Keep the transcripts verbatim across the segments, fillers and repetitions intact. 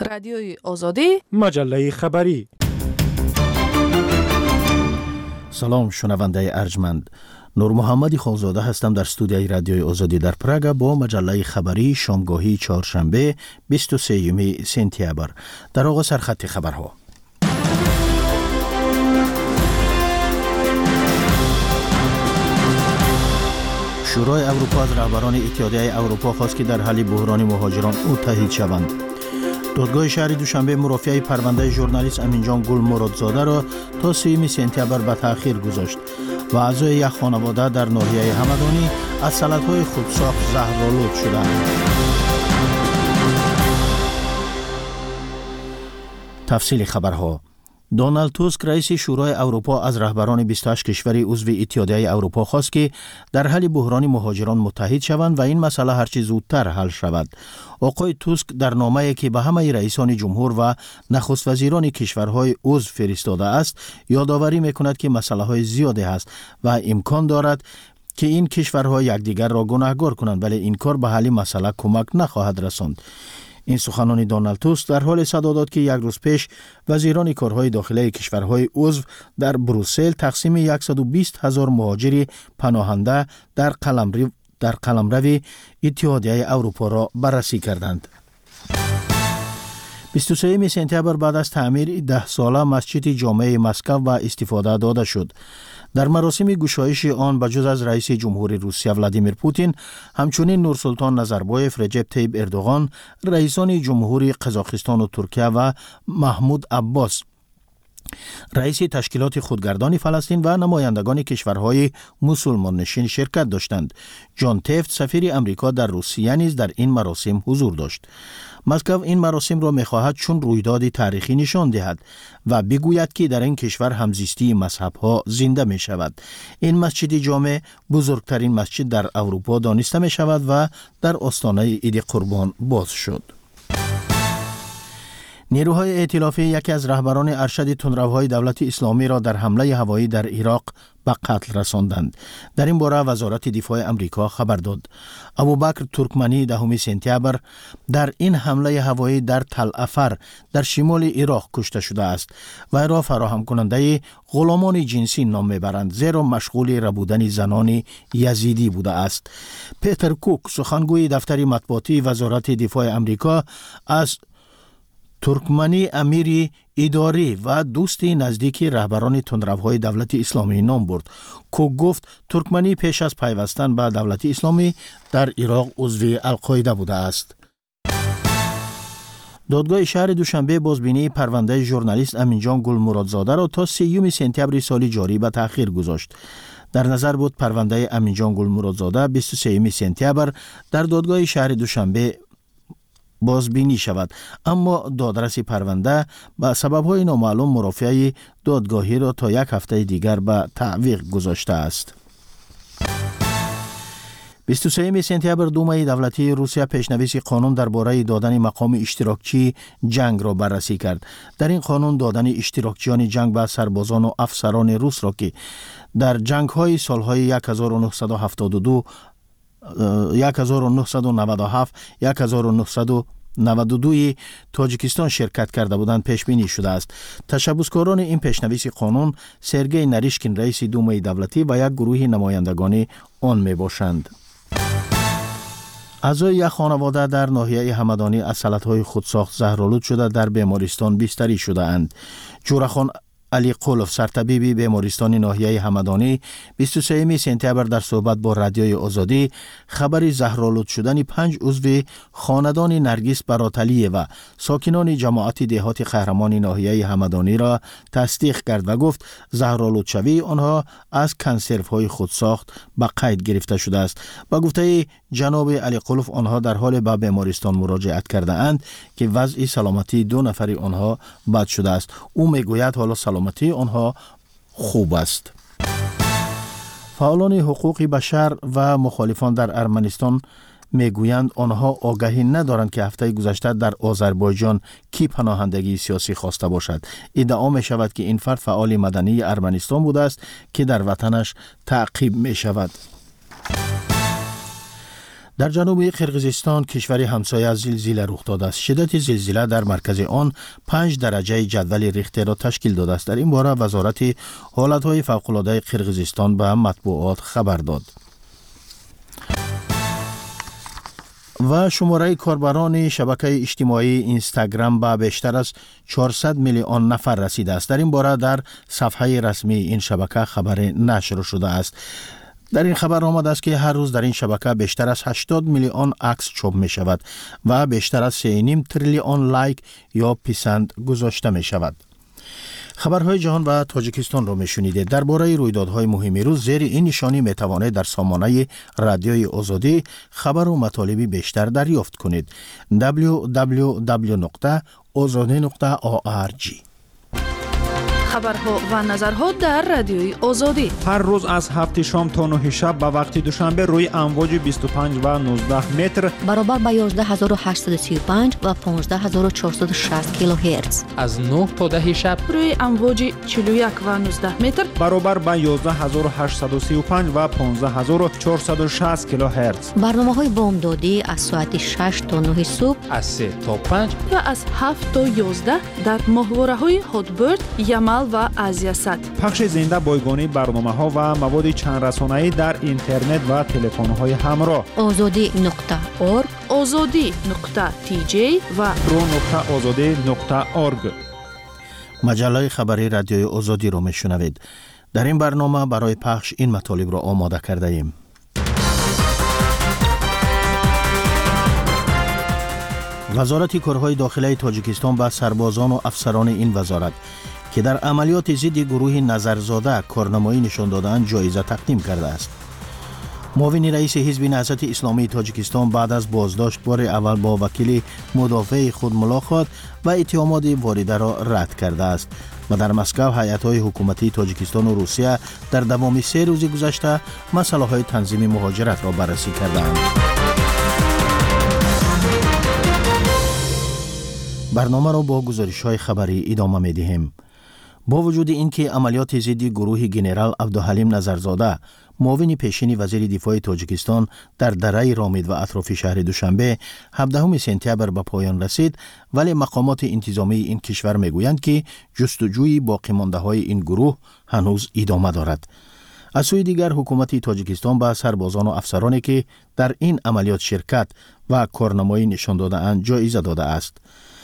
رادیوی آزادی، مجله خبری. سلام شنونده ارجمند، نور محمدی خانزاده هستم در استودیوی رادیوی آزادی در پراگ با مجله خبری شامگاهی چهارشنبه بیست و سوم سپتامبر. در آغاز سرخط خبرها. شورای اروپا از رهبران اتحادیه اروپا خواست که در حل بحران مهاجران متحد شوند. دادگاه شهر دوشنبه مرافعه پرونده ژورنالیست امینجان گل مرادزاده را تا سوم سپتامبر به تأخیر گذاشت و اعضای یک خانواده در ناحیه همدانی از سلطهای خودساخت زهرآلود شدند. تفصیل خبرها. دونالد توسک رئیس شورای اروپا از رهبران بیست و هشت کشور عضو اتحادیه اروپا خواست که در حل بحران مهاجران متحد شوند و این مسئله هرچه زودتر حل شود. آقای توسک در نامه‌ای که به همه رئیسان جمهور و نخست وزیران کشورهای عضو فرستاده است، یادآوری می‌کند که مسائل زیادی است و امکان دارد که این کشورها یکدیگر را گناهکار کنند، ولی این کار به حل مسئله کمک نخواهد رساند. این سخنان دونالد توسک در حال صدا داد که یک روز پیش وزیران کارهای داخلی کشورهای عضو در بروسل تقسیم صد و بیست هزار مهاجر پناهنده در قلمرو در قلمرو اتحادیه اروپا را بررسی کردند. بیست و سوم سپتامبر بعد از تعمیر ده ساله مسجد جامع مسکو و استفاده داده شد. در مراسم گشایش آن بجز از رئیس جمهور روسیه ولادیمیر پوتین، همچنین نورسلطان نظربایف، رجب طیب اردوغان، رئیسان جمهوری قزاقستان و ترکیه و محمود عباس، رئیس تشکیلات خودگردان فلسطین و نمایندگان کشورهای مسلمان نشین شرکت داشتند. جان تفت، سفیر امریکا در روسیه نیز در این مراسم حضور داشت. مسکو این مراسم را می‌خواهد چون رویداد تاریخی نشان دهد و بگوید که در این کشور همزیستی مذهب‌ها زنده می‌شود. این مسجد جامع بزرگترین مسجد در اروپا دانسته می‌شود و در آستانه عید قربان باز شد. نیروهای ائتلافی یکی از رهبران ارشد تندروهای دولت اسلامی را در حمله هوایی در عراق به قتل رساندند. در این باره وزارت دفاع امریکا خبر داد. ابوبکر ترکمنی دهم سپتامبر در این حمله هوایی در تل افر در شمال عراق کشته شده است و او را فراهم کننده غلامان جنسی نام میبرند، زیرا مشغول ربودن زنان یزیدی بوده است. پیتر کوک، سخنگوی دفتر مطبوعاتی وزارت دفاع امریکا، از ترکمنی امیری اداری و دوستی نزدیکی رهبران تندروهای دولت اسلامی نام برد. کوک گفت ترکمنی پیش از پیوستن به دولت اسلامی در عراق عضو القاعده بوده است. دادگاه شهر دوشنبه بازبینی پرونده ژورنالیست امینجان گل مرادزاده را تا سوم سپتامبر سال جاری به تأخیر گذاشت. در نظر بود پرونده امینجان گل مرادزاده بیست و سوم سپتامبر در دادگاه شهر دوشنبه بازبینی شود، اما دادرس پرونده به سبب‌های نامعلوم مرافعه دادگاهی را تا یک هفته دیگر به تعویق گذاشته است. بیست و سوم سپتامبر دومای دولتی روسیه پیشنویس قانون درباره دادن مقام اشتراکچی جنگ را بررسی کرد. در این قانون دادن اشتراکچیان جنگ به سربازان و افسران روس را که در جنگ‌های سال‌های هزار و نهصد و هفتاد و دو هزار و نهصد و نود و هفت هزار و نهصد و نود و دو تاجیکستان شرکت کرده بودند پیش بینی شده است. تشبثکاران این پیشنویس قانون سرگئی نریشکین رئیس دومای دولتی و یک گروه نمایندگان آن می باشند. اعضای یک خانواده در ناحیه همدانی از سلطهای خودساخت زهرآلود شده در بیمارستان بستری شده اند. جورخان علی قولف، سرطبیب بیمارستان ناحیه همدانی، بیست و سوم سپتامبر در صحبت با رادیوی آزادی خبر زهرآلود شدن پنج عضو خاندان نرگس براتلیه و ساکنان جماعت دهات قهرمان ناحیه همدانی را تصدیق کرد و گفت زهرآلود شوی آنها از کنسروهای خودساخت به قید گرفته شده است. با گفته جناب علی قولف آنها در حال به بیمارستان مراجعت کرده اند که وضع سلامتی دو نفر آنها بد شده است. او میگوید حالا سلامتی آنها خوب است. فعالان حقوق بشر و مخالفان در ارمنستان میگویند آنها آگاهی ندارند که هفته گذشته در آذربایجان کی پناهندگی سیاسی خواسته باشد. ادعا می شود که این فرد فعال مدنی ارمنستان بوده است که در وطنش تعقیب می شود. در جنوب قرقیزستان کشور همسایه از زلزله رخ داده است. شدت زلزله در مرکز آن پنج درجه جدول ریختر را تشکیل داده است. در این باره وزارت حالتهای فوق‌العاده قرقیزستان به مطبوعات خبر داد. و شماره کاربران شبکه اجتماعی اینستاگرام به بیشتر از چهارصد میلیون نفر رسیده است. در این باره در صفحه رسمی این شبکه خبر نشر شده است. در این خبر آمده است که هر روز در این شبکه بیشتر از هشتاد میلیون عکس چاپ می شود و بیشتر از سه و نیم تریلیون لایک یا پسند گذاشته می شود. خبرهای جهان و تاجیکستان را میشنیدید. درباره رویدادهای مهم روز زیر این نشانی می توانید در سامانه رادیوی آزادی خبر و مطالبی بیشتر دریافت کنید. دبلیو دبلیو دبلیو نقطه آزادی نقطه او آر جی. خبرها و نظرها در رادیوی آزادی هر روز از هفت شام تا نه شب به وقت دوشنبه روی امواج بیست و پنج و نوزده متر برابر با یازده هزار و هشتصد و سی و پنج و پانزده هزار و چهارصد و شصت کیلوهرتز از نه تا ده شب روی امواج چهل و یک و نوزده متر برابر با یازده هزار و هشتصد و سی و پنج و پانزده هزار و چهارصد و شصت کیلوهرتز. برنامه‌های بامدادی از ساعت شش تا نه صبح از سه تا پنج و از هفت تا یازده در ماهواره‌های هاتبرد، یمل و آزیاست. پخش زنده بایگانی برنامه‌ها و مواد چند رسانه‌ای در اینترنت و تلفن‌های همراه. آزادی نقطه اورگ، آزادی نقطه تی جی و رو نقطه آزادی نقطه اورگ. مجله خبری رادیوی آزادی را میشنوید. در این برنامه برای پخش این مطالب را آماده کرده ایم. وزارت کارهای داخلی تاجیکستان به سربازان و افسران این وزارت که در عملیات ضد گروه نظرزاده کارنمایی نشان دادند جایزه تقدیم کرده است. معاون رئیس حزب نهضت اسلامی تاجیکستان بعد از بازداشت بار اول با وکیل مدافع خود ملاقات و اتهامات وارده را رد کرده است و در مسکو هیئت‌های حکومتی تاجیکستان و روسیه در دوام سه روز گذشته مسائل تنظیم مهاجرت را بررسی کردند. برنامه را با گزارش‌های خبری ادامه می‌دهیم. با وجود اینکه عملیات ضد گروه ژنرال عبدالحلیم نظرزاده معاون پیشین وزیر دفاع تاجیکستان در دره رامید و اطراف شهر دوشنبه هفدهم سپتامبر به پایان رسید، ولی مقامات انتظامی این کشور میگویند که جستجوی باقی مانده های این گروه هنوز ادامه دارد. از سوی دیگر حکومت تاجیکستان به سربازان و افسرانی که در این عملیات شرکت و کارنمایی نشان داده اند جایزه داده است.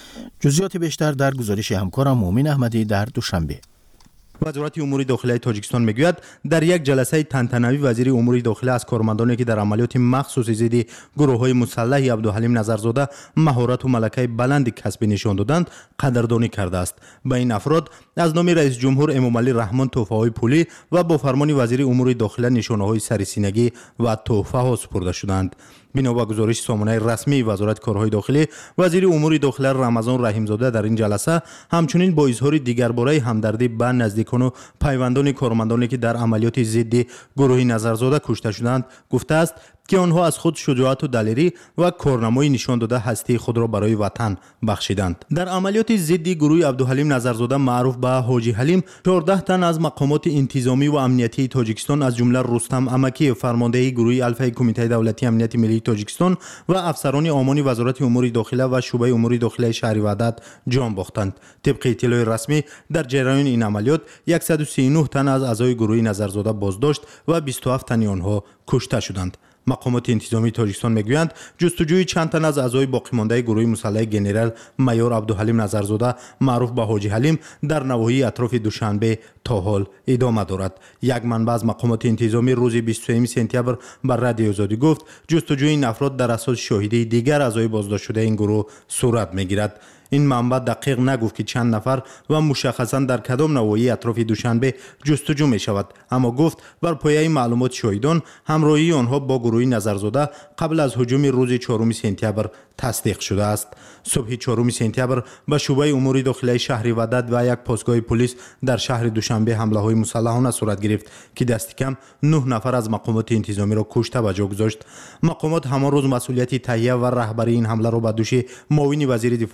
جزئیات بیشتر در گزارش همکارم مومن احمدی در دوشنبه. وزارت امور داخلی تاجیکستان میگوید در یک جلسه تنتنوی وزیر امور داخلی از کارمندانی که در عملیات مخصوص ضد گروه‌های مسلح عبدالحلیم نظرزاده مهارت و ملکه بلند کسبی نشان دادند قدردانی کرده است. به این افراد از نام رئیس جمهور امام علی رحمان تحفه‌های پولی و با فرمان وزیر امور داخلی نشانه‌های سرسینگی و تحفه‌ها سپرده شدند. بنا به گزارش سامانه رسمی وزارت کارهای داخلی، وزیر امور داخلی رمضان رحیمزاده در این جلسه همچنین با اظهار دیگرباره همدردی به نزدیکان و پیوندان کارمندانی که در عملیات ضد گروه نظرزاده کشته شدند گفته است که آنها از خود شجاعت و دلیری و کارنمایی نشان داده هستی خود را برای وطن بخشیدند. در عملیات ضد گروه عبدالحلیم نظرزاده معروف به حاجی حلیم، چهارده تن از مقامات انتظامی و امنیتی تاجیکستان از جمله رستم امکی فرمانده گروه الفا کمیته دولتی امنیت ملی تاجیکستان و افسران امانی وزارت امور داخلی و شعبه امور داخلی شهر وحدت جان باختند. طبق اطلاع رسمی در جریان این عملیات صد و سی و نه تن از اعضای گروه نظرزاده بازداشت و بیست و هفت تن آنها کشته شدند. مقامات انتظامی تاجیکستان میگویند جستجوی چند تن از اعضای باقی مانده گروه مسلح ژنرال مایور عبدالحلیم نظرزاده معروف به حاجی حلیم در نواحی اطراف دوشنبه تا حال ادامه دارد. یک منبع از مقامات انتظامی روز بیست و سوم سپتامبر بر رادیو آزادی گفت جستجوی این افراد در اساس شاهدی دیگر اعضای بازداشت شده این گروه صورت میگیرد. این منبع دقیق نگفت که چند نفر و مشخصا در کدام نواحی اطراف دوشنبه جستجو می شود، اما گفت بر پایه معلومات شاهدان همراهی آنها با گروه نظرزاده قبل از هجوم روز چهارم سپتامبر تصدیق شده است. صبح چهارم سپتامبر به شعبه امور داخلی شهر وحدت و یک پاسگاه پلیس در شهر دوشنبه حمله های مسلحانه صورت گرفت که دست کم نه نفر از مقامات انتظامی را کشته و جا گذاشت. مقامات همان روز مسئولیت تهیه و رهبری این حمله را به دوش معاون وزیر دفاع تاجیکستان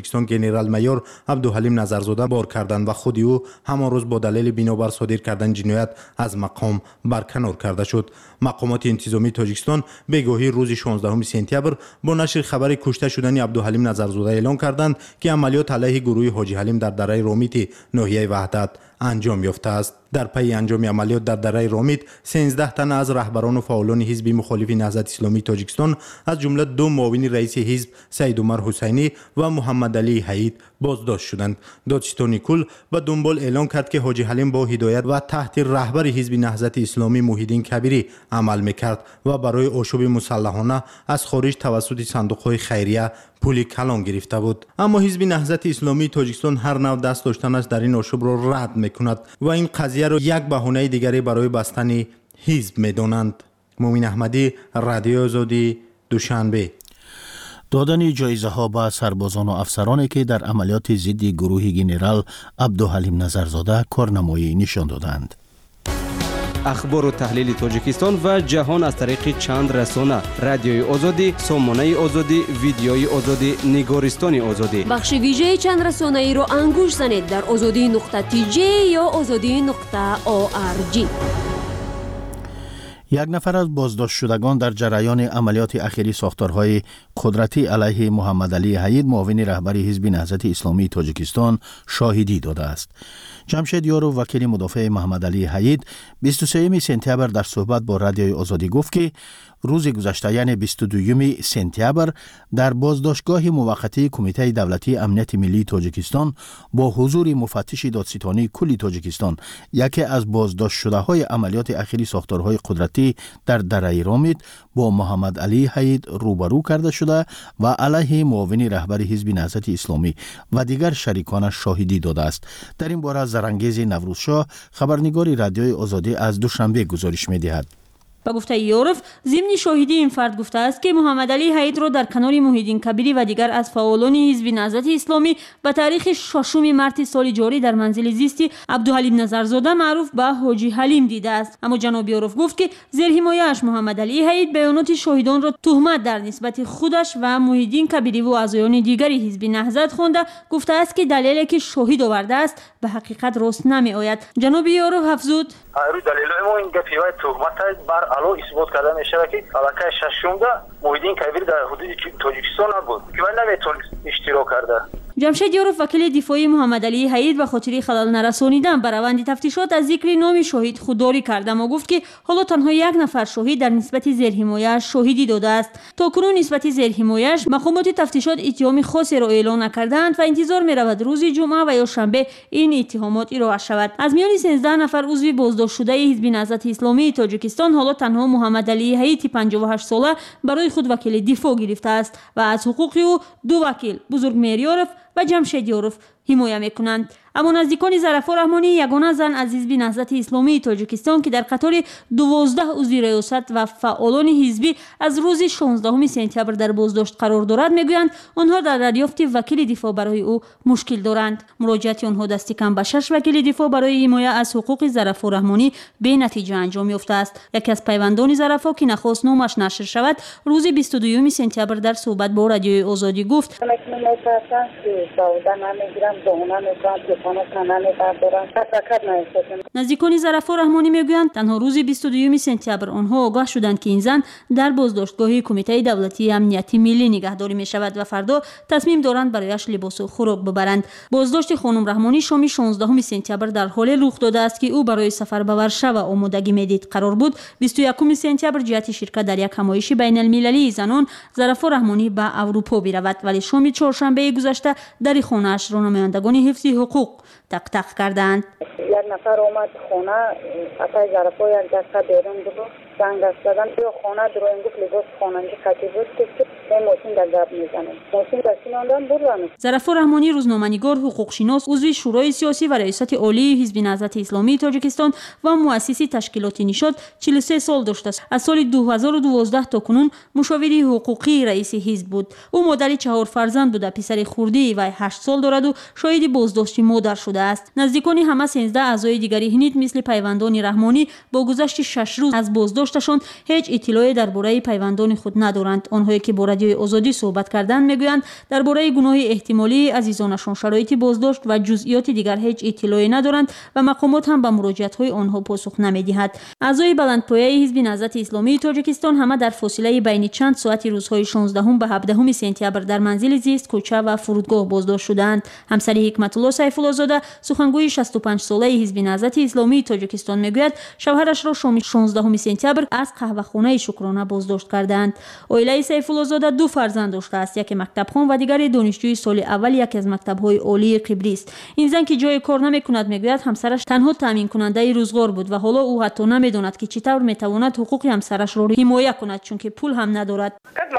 توجیکستان گنرال مایور عبدالحلیم نظرزاده بار کردند و خود او همان روز با دلیل بنابر صادر کردن جنایت از مقام برکنار کرده شد. مقامات انتظامی تاجیکستان بگاهی روز شانزدهم سپتامبر با نشر خبر کشته شدن عبدالحلیم نظرزاده اعلان کردند که عملیات علیه گروه حاجی حلیم در دره رامیت ناحیه وحدت انجام یافته است. در پی انجام عملیات در دره رامیت سیزده تن از رهبران و فعالان حزب مخالف نهضت اسلامی تاجیکستان از جمله دو معاون رئیس حزب سید عمر حسینی و محمد علی حید بازداشت شدند. دادستان کل به دنبال اعلان کرد که حاجی حلیم با هدایت و تحت رهبر حزب نهضت اسلامی محیدین کبیری عمل میکرد و برای آشوب مسلحانه از خارج توسط صندوق‌های خیریه پول کلان گرفته بود. اما حزب نهضت اسلامی تاجیکستان هر نوع دست داشتنش در این آشوب را رد میکند و این قضیه را یک بهانه دیگری برای بستن حزب میدانند. مومن احمدی، رادیو آزادی، دوشنبه. دادن جایزه ها به سربازان و افسرانی که در عملیات ضد گروه گنرال عبدالحلیم نظرزاده کارنمایی نشان دادند. اخبار و تحلیل تاجیکستان و جهان از طریق چند رسانه: رادیوی آزادی، سامانه آزادی، ویدیوی آزادی، نگارستان آزادی. بخش ویژه چند رسانه ای رو انگوش زنید در آزادی نقطه تی جی یا آزادی نقطه او آر جی. یک نفر از بازداشت شدگان در جریان عملیات اخیری ساختارهای قدرتی علیه محمد علی حید معاون رهبر حزب نهضت اسلامی تاجیکستان شاهدی داده است. جمشید یارو وکیل مدافع محمد علی حید بیست و سوم سپتامبر در صحبت با رادیوی آزادی گفت که روز گذشته یعنی بیست و دوم سپتامبر در بازداشتگاه موقتی کمیته دولتی امنیت ملی تاجیکستان با حضور مفتش دادستانی کل تاجیکستان یکی از بازداشت شده های عملیات اخیری ساختارهای قدرتی در دره رامیت با محمد علی حید روبرو کرده شده و علیه معاون رهبر حزب نهضت اسلامی و دیگر شریکانش شاهدی داده است. در این باره زرانگیز نوروزشاه خبرنگار رادیوی آزادی از دوشنبه گزارش می‌دهد. با گفته یورف ضمن شاهدی این فرد گفته است که محمد علی حید را در کنار محیدین کبیری و دیگر از فعالان حزب نهضت اسلامی به تاریخ ششم مارس سال جاری در منزل زیستی عبدالحلیم نظرزاده معروف به حاجی حلیم دیده است. اما جناب یورف گفت که زیر حمایه‌اش محمد علی حید بیانات شاهدان را تهمت در نسبت خودش و محیدین کبیری و اعضایان دیگری حزب نهضت خوانده گفته است که دلیلی که شاهد آورده است به حقیقت راست نمی آید. جناب یورف افزود: روی دلیل ما این گپی‌های تهمت بر علا اثبات کرده میشه که علاقه ششم محیدین کبیر در حدود تاجیکستان نبود که من نمیتونست اشتراک کرده. جمشید یورف وکیل دفاعی محمد علی حید به خاطر خلل نرسانیدن به روند تفتیشات از ذکر نام شاهد خودداری کرده و گفت که حالا تنها یک نفر شاهد در نسبت زیرحمایه‌اش شاهدی داده است. تاکنون نسبت زیرحمایه‌اش مقامات تفتیشات اتهام خاصی را اعلان نکردند و انتظار می‌رود روز جمعه و یا شنبه این اتهامات ارائه شود. از میان سیزده نفر عضو بازداشت شده حزب نهضت اسلامی تاجیکستان حالا تنها محمد علی حید پنجاه و هشت ساله برای خود وکیل دفاع گرفته است و از حقوق او دو وکیل بزرگمهر یورف و جمشید یورف حمایت میکنند. اما نزدیکان ظرفا رحمانی یگانه زن از حزب نهضت اسلامی تاجیکستان که در قطار دوازده عضو ریاست و فعالان حزبی از روز شانزدهم سپتامبر در بازداشت قرار دارد میگویند آنها در دریافت وکیل دفاع برای او مشکل دارند. مراجعت آنها دست کم به شش وکیل دفاع برای حمایت از حقوق ظرفا رحمانی به نتیجه انجام یافته است. یکی از پیوندان ظرفا که نخواست نامش نشر شود روز بیست و دوم سپتامبر در صحبت با رادیوی آزادی گفت: نزدیکان ظرفا رحمانی میگویند تنها روز بیست و دوم سپتامبر آنها آگاه شدند که این زن در بازداشتگاه کمیته دولتی امنیتی ملی نگهداری می شود و فردا تصمیم دارند برایش لباس و خوراک ببرند. بازداشت خانم رحمانی شام شانزدهم سپتامبر در حال رخ داده است که او برای سفر به ورشو آمادگی میدید. قرار بود بیست و یکم سپتامبر جهت شرکت در یک همایش بین المللی زنان ظرفا رحمانی به اروپا برود، ولی شام چهارشنبه گذشته در خانه‌اش را نمایندگان حفظ حقوق تق تق کردند. یک نفر اومد خانه اتای ظرفا یک دسته بیرون بود زنگ زدن تو خانه درو این گفت لباس خانگی خطی بود که این ماشین در گپ میزنه ماشین دستین آندن بردن. ظرفا رحمانی روزنامه‌نگار، حقوق شناس، عضو شورای سیاسی و رئیست عالی حزب نهضت اسلامی تاجیکستان و مؤسس تشکیلات نشاط چهل و سه سال داشته است. از سال دو هزار و دوازده تا کنون مشاور حقوقی رئیس حزب بود. او مادر چهار فرزند بود، پسر خردی و هشت سال دارد و شاهد بازداشت مادر شده است. نزدیکان همه سیزده اعضای دیگری هنیت مثل پیوندان رحمانی با گذشت شش روز از بازداشتشان هیچ اطلاعی درباره پیوندان خود ندارند. آنهایی که با رادیوی آزادی صحبت کردند میگویند درباره گناه احتمالی عزیزانشان شرایط بازداشت و جزئیات دیگر هیچ اطلاعی ندارند و مقامات هم به مراجعت‌های آنها پاسخ نمی‌دهد. اعضای بلندپایه حزب نهضت اسلامی تاجیکستان همه در فاصله بین چند ساعت روزهای شانزدهم به هفدهم سپتامبر در منزل زیست، کوچه و فرودگاه بازداشت شدند. همسر حکمت الله سیف‌الله زاده سخنگوی شصت و پنج ساله حزب نهضت اسلامی تاجیکستان میگوید شوهرش را شام شانزدهم سپتامبر از قهوه‌خانه شکرانه بازداشت کردند. اویلای سیف‌الله زاده دو فرزند داشته است، یک مکتبخوان و دیگری دانشجوی سال اول یک از مکتب‌های عالی قبری است. این زن که جای کار نمی‌کند میگوید همسرش تنها تامین کننده روزگار بود و حالا او حتی نمی‌داند که چطور می‌تواند حقوق همسرش را حمایت کند چون که پول هم ندارد.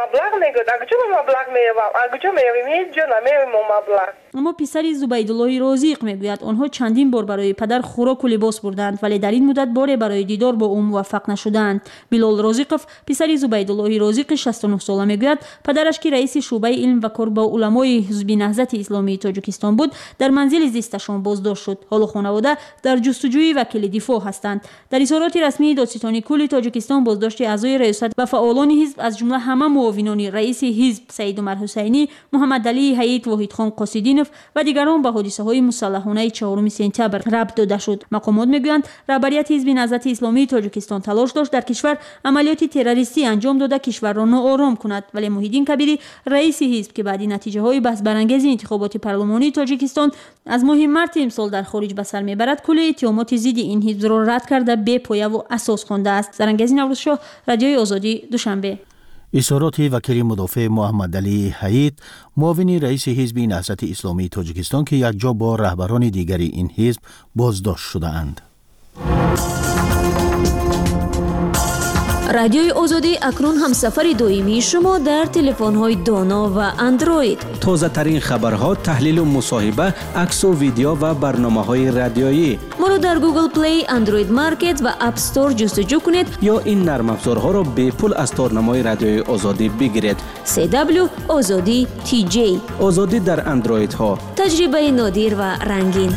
اما پسر زبیدالله رازق میگوید آنها چندین بار برای پدر خوراک و لباس بردند ولی در این مدت بار برای دیدار با او موفق نشدند. بلال رازقов پسر زبیدالله رازق شصت و نه ساله میگوید پدرش که رئیس شعبه علم و کار با علمای حزب نهضت اسلامی تاجیکستان بود در منزل زیستشان بازداشت شد. حالا خانواده در جستجوی وکیل دفاع هستند. در اظهارات رسمی دادستانی کل تاجیکستان بازداشت اعضای ریاست و فعالان حزب از جمله همه معاونان رئیس حزب سید عمر حسینی، محمد علی حیات واحدخان قاصدینوف و دیگران به حادثه‌های مسلحانه چهارم سپتامبر ربط داده شد. مقامات میگویند رهبریت حزب نهضت اسلامی تاجیکستان تلاش داشت در کشور عملیات تروریستی انجام داده کشور را ناآرام کند ولی محیدین کبیری رئیس حزب که بعد نتیجه‌های بحث برانگیز انتخابات پارلمانی تاجیکستان از ماه مارس امسال در خارج به سر میبرد کل اتهامات ضد این حزب را رد کرده بی پایه و اساس خوانده است. زرنگزی نوروزشاه، رادیوی آزادی، دوشنبه. اظهارات وکیل مدافع محمد علی حیات معاون رئیس حزب نهضت اسلامی تاجیکستان که یکجا با رهبران دیگری این حزب بازداشت شده‌اند. رادیوی آزادی اکنون همسفر دائمی شما در تلفن‌های دانا و اندروید. تازه ترین خبرها، تحلیل و مصاحبه، عکس و ویدیو و برنامه‌های رادیویی. ما را در گوگل پلی، اندروید مارکت و اپ استور جستجو کنید یا این نرم افزارها را به پول از تارنمای رادیوی آزادی بگیرید. سی دبلیو آزادی تی جی. آزادی در اندروید ها. تجربه نادر و رنگین.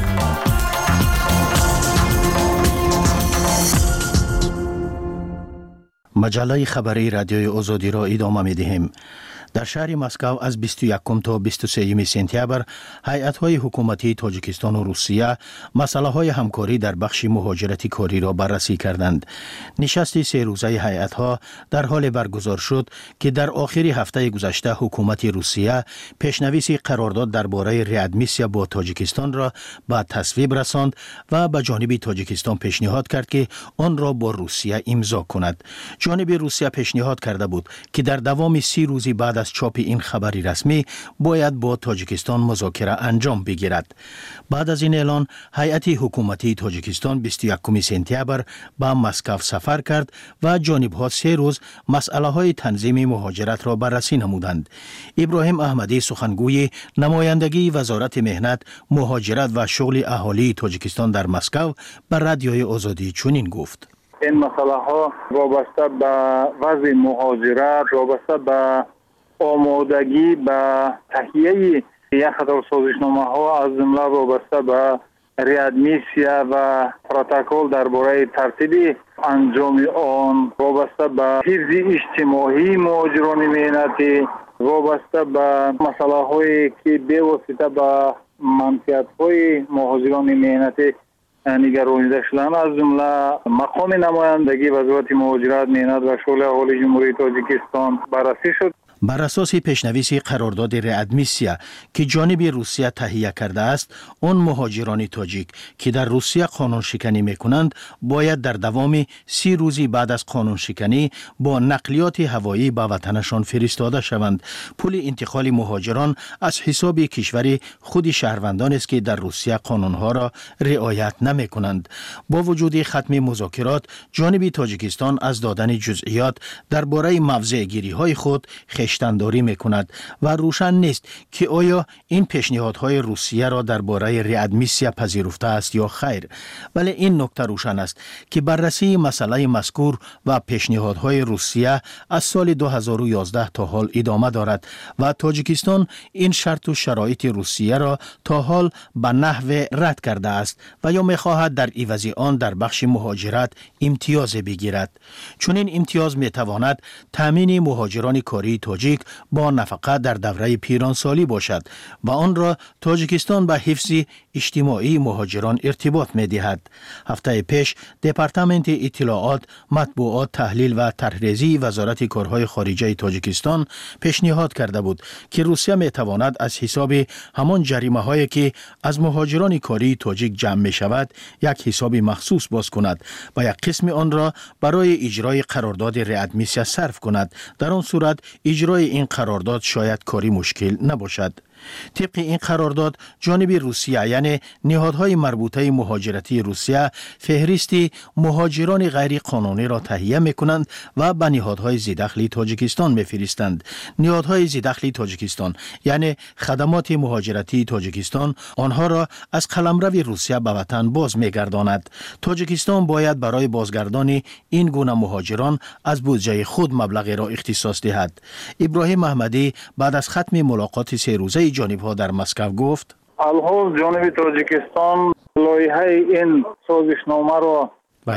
مجله خبری رادیوی آزادی را ادامه می‌دهیم. در شهر مسکو از بیست و یکم تا بیست و سوم سپتامبر هیئت‌های حکومتی تاجیکستان و روسیه مسائل همکاری در بخش مهاجرتی کاری را بررسی کردند. نشست سه روزه هیئت‌ها در حال برگزار شد که در آخر هفته گذشته حکومت روسیه پیشنویس قرارداد درباره ریادمیسیا با تاجیکستان را به تصویب رساند و به جانب تاجیکستان پیشنهاد کرد که آن را با روسیه امضا کند. جانب روسیه پیشنهاد کرده بود که در دوام سی روزی بعد از چاپ این خبری رسمی باید با تاجیکستان مذاکره انجام بگیرد. بعد از این اعلان هیئت حکومتی تاجیکستان بیست و یکم سپتامبر به مسکو سفر کرد و جانب‌ها سه روز مسئله‌های تنظیم مهاجرت را بررسی نمودند. ابراهیم احمدی سخنگوی نمایندگی وزارت مهنت، مهاجرت و شغل اهالی تاجیکستان در مسکو به رادیوی آزادی چنین گفت: این مسئله ها وابسته به وضع مهاجرت، وابسته به آمادگی به تهیه یک خطر سازشنامه ها از جمله وابسته به ریادمیسیا و پروتکل درباره ترتیب انجام آن، وابسته به حفظ اجتماعی مهاجران مهنتی، وابسته به مسئله هایی که به واسطه به منفعت های مهاجران مهنتی نگرانیده شدن از جمله مقام نمایندگی وزارت مهاجرت، مهنت و شغل اهالی جمهوری تاجیکستان بررسی شد. بر اساس پیشنویس قرارداد ریادمیسیا که جانب روسیه تهیه کرده است، آن مهاجران تاجیک که در روسیه قانون شکنی میکنند باید در دوام سی روزی بعد از قانون شکنی با نقلیات هوایی به وطنشان فرستاده شوند. پول انتقال مهاجران از حساب کشور خود شهروندان است که در روسیه قانونها را رعایت نمی کنند. با وجود ختم مذاکرات، جانب تاجیکستان از دادن جزئیات درباره موضع گیری های خود خشتنداری میکند و روشن نیست که آیا این پیشنهادهای روسیه را درباره ریادمیسیا پذیرفته است یا خیر. ولی این نکته روشن است که بررسی مسئله مذکور و پیشنهادهای روسیه از سال دو هزار و یازده تا حال ادامه دارد و تاجیکستان این شرط و شرایط روسیه را تا حال به نحو رد کرده است و یا میخواهد در عوض آن در بخش مهاجرت امتیاز بگیرد. چون این امتیاز میتواند تامین مهاجران کاری تاجیک با نفقه در دوره پیرانسالی باشد و آن را تاجیکستان به حفظ اجتماعی مهاجران ارتباط می دهد. هفته پیش دپارتمنت اطلاعات، مطبوعات، تحلیل و طرحریزی وزارت کارهای خارجه تاجیکستان پیشنهاد کرده بود که روسیه می تواند از حساب همان جریمه هایی که از مهاجران کاری تاجیک جمع می شود یک حساب مخصوص باز کند و یک قسم آن را برای اجرای قرارداد ریادمیسیا صرف کند. در آن صورت اجرای این قرارداد شاید کاری مشکل نباشد. طبق این قرارداد جانب روسیه یعنی نهادهای مربوطه مهاجرتی روسیه فهرست مهاجران غیر قانونی را تهیه میکنند و به نهادهای ذی‌دخل تاجیکستان میفرستند. نهادهای ذی‌دخل تاجیکستان یعنی خدمات مهاجرتی تاجیکستان آنها را از قلمرو روسیه به وطن باز میگرداند. تاجیکستان باید برای بازگردان این گونه مهاجران از بودجه خود مبلغی را اختصاص دهد. ابراهیم محمدی بعد از ختم ملاقات سه روزه جانب‌ها در مسکو گفت: الحال جانب تاجیکستان لایحه این سازشنامه را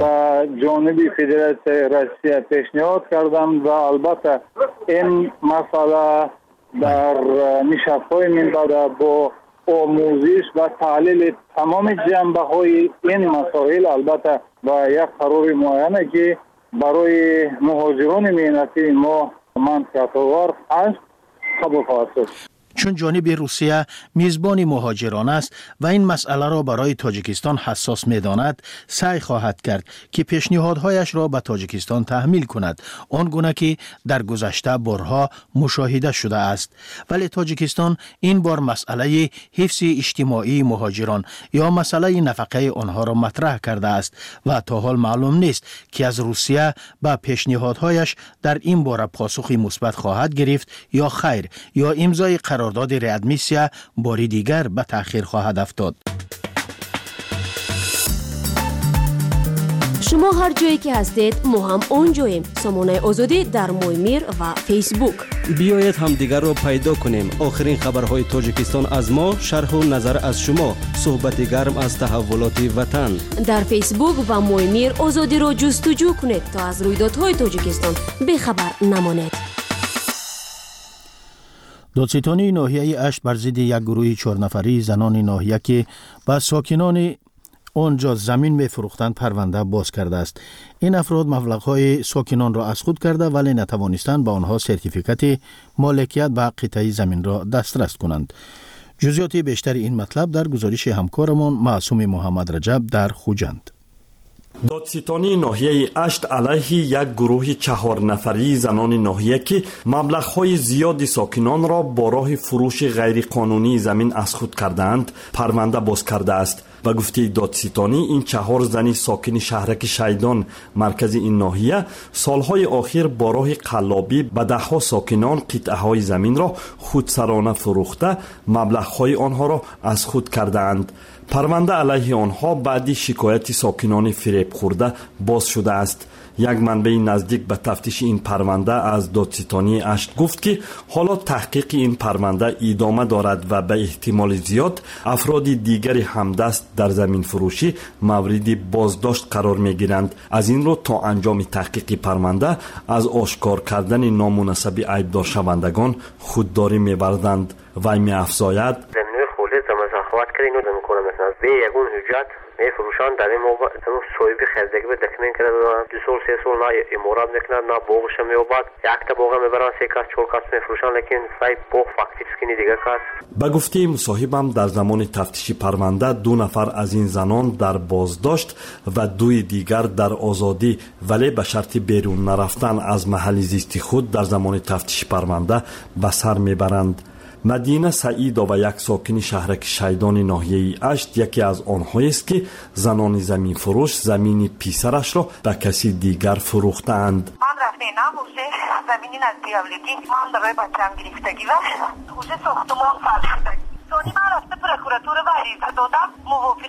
به جانب فدراسیون روسیه پیشنهاد کردند و البته این مسئله در نشست‌های منطقه با آموزش و تحلیل تمام جنبه‌های این مسائل البته با یک قرار معین که برای مهاجران مهنتی ما منطقه‌وار است قبول خواهد شد. چون جانب روسیه میزبان مهاجران است و این مسئله را برای تاجیکستان حساس می‌داند، سعی خواهد کرد که پیشنهادهایش را به تاجیکستان تحمیل کند، آنگونه که در گذشته بارها مشاهده شده است. ولی تاجیکستان این بار مسئله حفظ اجتماعی مهاجران یا مسئله نفقه آنها را مطرح کرده است و تا حال معلوم نیست که از روسیه به پیشنهادهایش در این باره پاسخی مثبت خواهد گرفت یا خیر، یا امضای قرار قرارداد ریادمیسیا باری دیگر به تأخیر خواهد افتاد. شما هر جایی که هستید ما هم اونجاییم. سامانه آزادی در مویمیر و فیسبوک. بیایید هم دیگر رو پیدا کنیم. آخرین خبرهای تاجیکستان از ما، شرح و نظر از شما، صحبت گرم از تحولات وطن. در فیسبوک و مویمیر آزادی رو جستجو کنید تا از رویدادهای تاجیکستان بخبر نمانید. دادستانی ناحیه اشت بر ضد یک گروه چهار نفری زنان ناحیه که به ساکنان آنجا زمین می‌فروختند پرونده باز کرده است. این افراد مبلغ‌های ساکنان را از خود کرده ولی نتوانستند با آنها سرتیفیکت مالکیت به قطعه زمین را دسترس کنند. جزئیات بیشتر این مطلب در گزارش همکارمان معصوم محمد رجب در خوجند. دادستانی ناحیه اشت علیه یک گروه چهار نفری زنان ناحیه که مبلغ‌های زیادی ساکنان را با راه فروش غیرقانونی زمین از خود کردند پرونده باز کرده است. و گفته دادستانی این چهار زنی ساکن شهرک شیدان مرکز این ناحیه سالهای آخر با راه قلابی به ده‌ها ساکنان قطعه‌های زمین را خودسرانه فروخته مبلغ‌های آنها را از خود کردند. پرونده علیه آنها بعدی شکایت ساکنان فریب خورده باز شده است. یک منبع نزدیک به تفتیش این پرونده از دادستانی اشت گفت که حالا تحقیق این پرونده ادامه دارد و به احتمال زیاد افراد دیگری همدست در زمین فروشی مورد بازداشت قرار می گیرند. از این رو تا انجام تحقیق پرونده از آشکار کردن نامناسب ایبدار شوندگان خودداری می بردند. وی می افزاید زمین خولد زمان خواهد کرد اینو دمی کنم مثلا به یکون حجت می فروشان در این موقع صویبی خزدگی به دکمین کرده دارن دو سال سه سال نه امارات میکنن نه بوغش هم میوباد یک تا بوغ میبرن سه کس چهار کس می فروشان لیکن سای بوغ فاکتیف کنی دیگه کس. به گفته مصاحبم در زمان تفتیش پرونده دو نفر از این زنان در بازداشت و دوی دیگر در آزادی ولی به شرط بیرون نرفتن از محل زیست خود در زمان تفتیش پرونده به سر میبرند. مدینه سعید و یک ساکن شهرک شیدان ناحیه اشت یکی از آنهایی است که زنان زمین فروش زمین پیسرش را به کسی دیگر فروختند. من رفتینم حوزه زمینی نزدی اولگی من برای بچم گرفتگی و حوزه ساختمان فرد شدگی سانی من رفته پرکوراتور و عریضه دادم موافق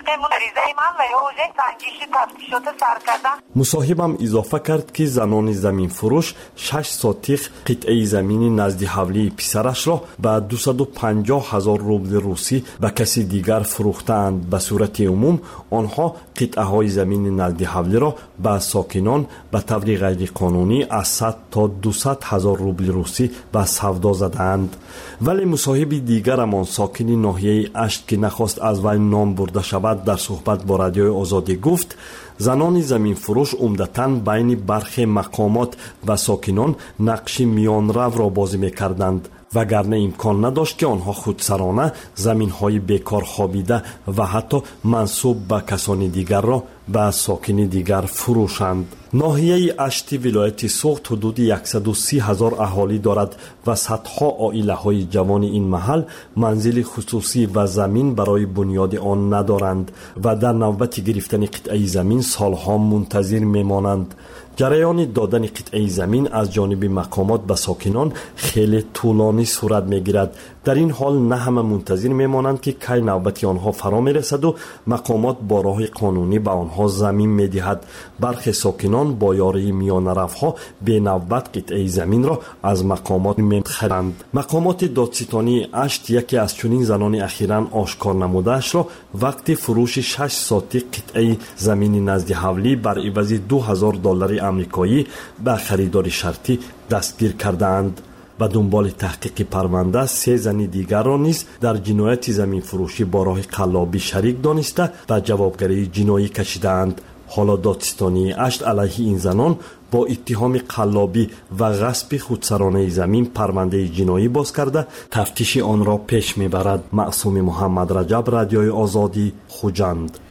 همون ریزه من و اوجه سنجش تفتیشات سر کردن. مصاحبم اضافه کرد که زنان زمین فروش شش ساتیخ قطعه زمین نزد حولی پسرش را به دویست و پنجاه هزار روبل روسی به کسی دیگر فروختند. به صورت عموم آنها قطعه های زمین نزد حولی را به ساکنان به طور غیر قانونی از صد تا دویست هزار روبل روسی به سودا زدند. ولی مصاحب دیگرمان ساکن ناحیه اشت که نخواست از وی نام برده شود در صحبت با رادیوی آزادی گفت زنان زمین فروش عمدتاً بین برخی مقامات و ساکنان نقش میان رو را بازی می‌کردند وگرنه امکان نداشت که آنها خودسرانه زمین‌های بیکار خوابیده و حتی منسوب به کسان دیگر را به ساکن دیگر فروشند. ناحیه اشتی ولایت سوخت حدود صد و سی هزار اهالی دارد و صدها عائله‌های جوان این محل منزل خصوصی و زمین برای بنیاد آن ندارند و در نوبت گرفتن قطعه زمین سالها منتظر میمانند. جریان دادن قطعه زمین از جانب مقامات به ساکنان خیلی طولانی صورت میگیرد. در این حال نه همه منتظر میمانند که کی نوبت آنها فرا میرسد و مقامات با راه قانونی به آنها زمین میدهد. برخی ساکنان با یاری میان رفها به نوبت قطعه زمین را از مقامات میخرند. مقامات دادستانی اشت یکی از چنین زنان اخیراً آشکار نموده‌اش را وقتی فروش شش ساتی قطعه زمین نزد حولی بر عوض دو هزار دلار امریکایی به خریدار شرطی دستگیر کردند. به دنبال تحقیق پرونده سه زن دیگر را نیز در جنایت زمین فروشی با راه قلابی شریک دانسته به جوابگری جنایی کشیدند. حالا دادستانی اشت علیه این زنان با اتهام قلابی و غصب خودسرانه زمین پرونده جنایی باز کرده تفتیش آن را پیش میبرد. معصوم محمد رجب، رادیوی آزادی، خوجند.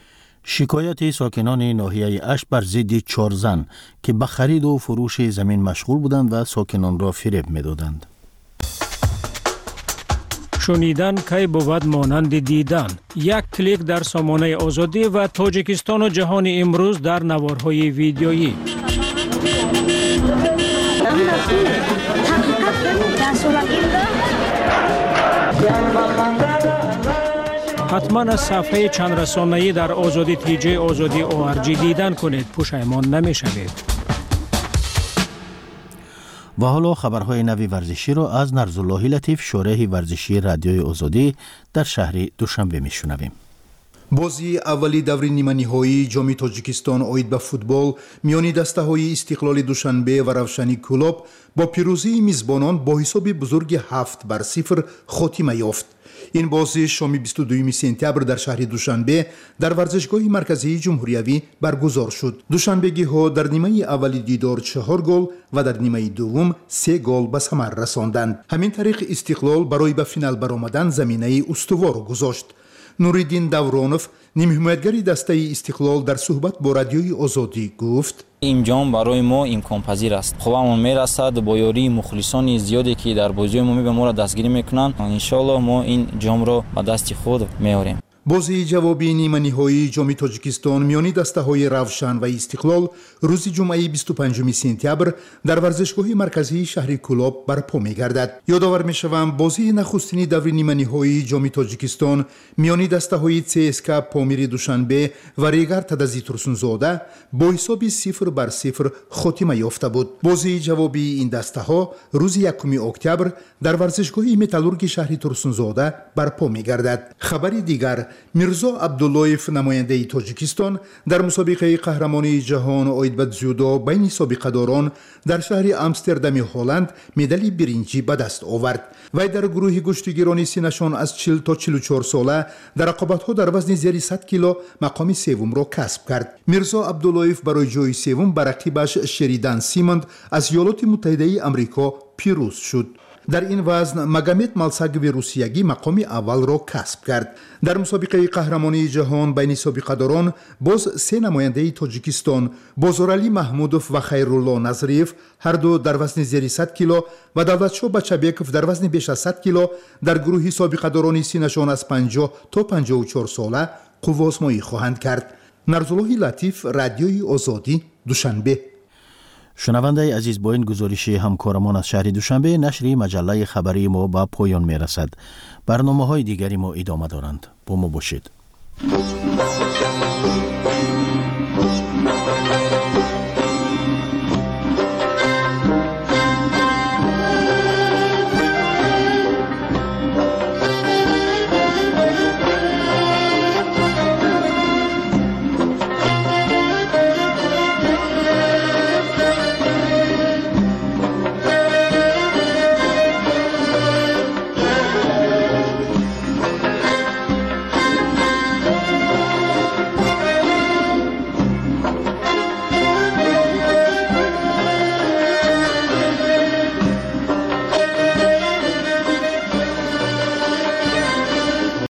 شکایت ساکنان ناحیه اشت بر ضد چهار زن که به خرید و فروش زمین مشغول بودند و ساکنان را فریب می‌دادند. شنیدن کی بود مانند دیدن. یک کلیک در سامانه آزادی و تاجیکستان و جهان امروز در نوارهای ویدیویی. حتما از صفحه چند رسانه‌ای در آزادی تیجی آزادی او ار جی دیدن کنید، پشیمان نمی‌شوید. و حالا خبرهای نوی ورزشی را از نرزالله لطیف، شورح ورزشی رادیوی آزادی در شهر دوشنبه میشنویم. بازی اولی دوری نیمه‌نهایی جام تاجیکستان اوید به فوتبال میان دسته‌های استقلال دوشنبه و روشنی کلوب با پیروزی میزبانان با حساب بزرگ هفت بر صفر خاتمه یافت. این بازی شام بیست و دوم سپتامبر در شهر دوشنبه در ورزشگاه مرکزی جمهوریوی برگزار شد. دوشنبگی‌ها در نیمه اولی دیدار چهار گل و در نیمه دوم سه گل به ثمر رساندند. همین طریق استقلال برای به فینال برآمدن زمینه استوار گذاشت. نوریدین دورانوف، نیم حمایتگری دسته استقلال، در صحبت با رادیوی آزادی گفت: این جام برای ما امکان پذیر است. خوبمون میرسد با یاری مخلصان زیادی که در بازی عمومی به ما را دستگیری میکنند. ان شاء الله ما این جام را به دست خود میاریم. بازی جوابی نیمه نهایی جام تاجیکستان میان دسته‌های روشن و استقلال روز جمعه بیست و پنجم سپتامبر در ورزشگاه مرکزی شهر کلوب برپا می‌گردد. یادآور می‌شوم بازی نخستین دور نیمه نهایی جام تاجیکستان میان دسته‌های سی اس کے پامیر دوشنبه و ریگر تدزی ترسونزاده با حساب صفر بر صفر خاتمه یافته بود. بازی جوابی این دسته‌ها روز یکم اکتبر در ورزشگاه متالورگ شهر ترسونزاده برپا می‌گردد. خبری دیگر، میرزا عبداللهیف، نماینده تاجیکستان، در مسابقه قهرمانی جهان اوید به جودو بین سابقه‌داران در شهر آمستردام هلند مدال برنجی به دست آورد. وی در گروه گشتیگیران سینه‌شان از چهل تا چهل و چهار ساله در رقابت‌ها در وزن زیر صد کیلو مقام سوم را کسب کرد. میرزا عبداللهیف برای جای سوم بر رقیبش شریدان سیمند از ایالات متحده آمریکا پیروز شد. در این وزن مگامد مالساگوی روسیگی مقام اول را کسب کرد. در مسابقه قهرمانی جهان بین سابقه‌داران باز سه نماینده تاجیکستان، بازارعلی محمودوف و خیرالله نظریف، هر دو در وزن زیر صد کیلو و دولتشاه بچه‌بکوف در وزن بیش از صد کیلو در گروه سابقه‌داران سینه‌شان از پنجاه تا پنجاه و چهار ساله قوه‌آزمایی خواهند کرد. نرزالله لطیف، رادیوی آزادی، دوشنبه. شنونده عزیز، با این گزارش همکارمان از شهر دوشنبه نشر مجله خبری ما به پایان می رسد. برنامه های دیگری ما ادامه دارند. با ما باشید.